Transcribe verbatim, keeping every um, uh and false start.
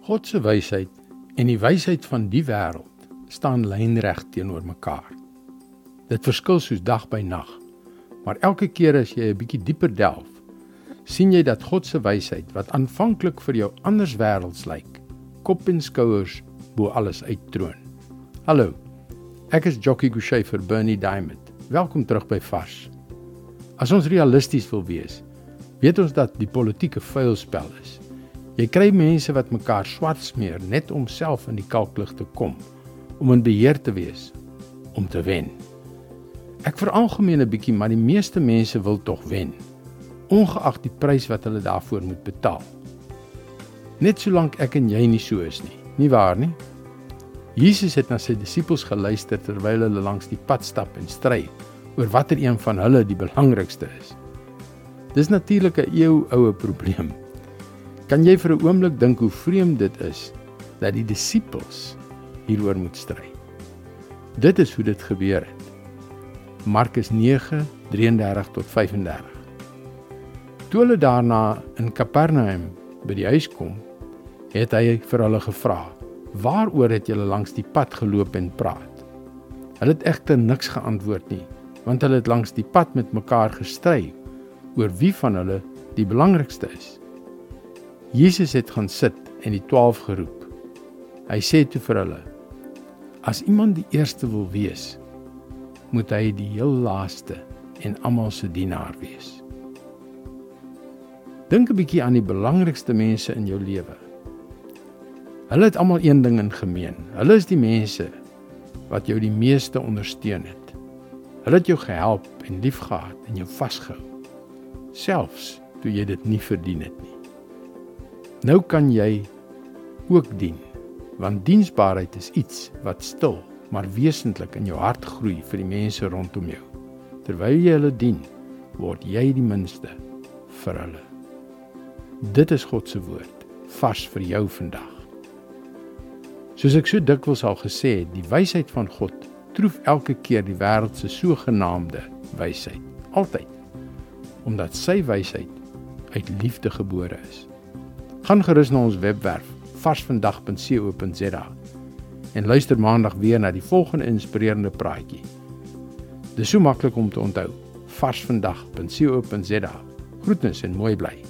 God se wysheid en die wysheid van die wêreld staan lynreg teenoor mekaar. Dit verskil soos dag by nag, maar elke keer as jy 'n bietjie dieper delf, sien jy dat God se wysheid, wat aanvanklik vir jou anders wêrelds lyk, kop en skouers bo alles uittroon. Hallo, ek is Jockey Gouchee vir Bernie Diamond. Welkom terug by Vars. As ons realisties wil wees, weet ons dat die politieke vuilspel is. Jy kry mense wat mekaar swart smeer net om self in die kalklig te kom, om in beheer te wees, om te wen. Ek veralgemeen 'n bietjie, maar die meeste mense wil tog wen, ongeag die prys wat hulle daarvoor moet betaal. Net solank ek en jy nie so is nie, nie waar nie? Jesus het na sy disippels geluister terwyl hulle langs die pad stap en stry oor watter een van hulle die belangrikste is. Dis natuurlik 'n eeuoue probleem. Kan jy vir 'n oomblik dink hoe vreemd dit is dat die disippels hieroor moet stry? Dit is hoe dit gebeur het. Markus nege, drie en dertig tot vyf en dertig. Toe hulle daarna in Kapernaum by die huis kom, het hy vir hulle gevra, waaroor het julle langs die pad geloop en praat? Hulle het egter niks geantwoord nie, want hulle het langs die pad met mekaar gestry oor wie van hulle die belangrikste is. Jesus het gaan sit en die twaalf geroep. Hy sê toe vir hulle, as iemand die eerste wil wees, moet hy die heel laaste en almal se dienaar wees. Dink 'n bietjie aan die belangrikste mense in jou lewe. Hulle het almal een ding in gemeen. Hulle is die mense wat jou die meeste ondersteun het. Hulle het jou gehelp en liefgehad en jou vasgehou, selfs toe jy dit nie verdien het nie. Nou kan jy ook dien, want diensbaarheid is iets wat stil, maar wesentlik in jou hart groei vir die mense rondom jou. Terwyl jy hulle dien, word jy die minste vir hulle. Dit is God se woord, vars vir jou vandag. Soos ek so dikwels al gesê het, die wysheid van God troef elke keer die wêreld se sogenaamde wysheid, altyd, omdat sy wysheid uit liefde gebore is. Gaan gerus na ons webwerf varsvandag punt co punt za en luister maandag weer na die volgende inspirerende praatjie. Dis so maklik om te onthou, varsvandag punt co punt za. Groetnis en mooi bly.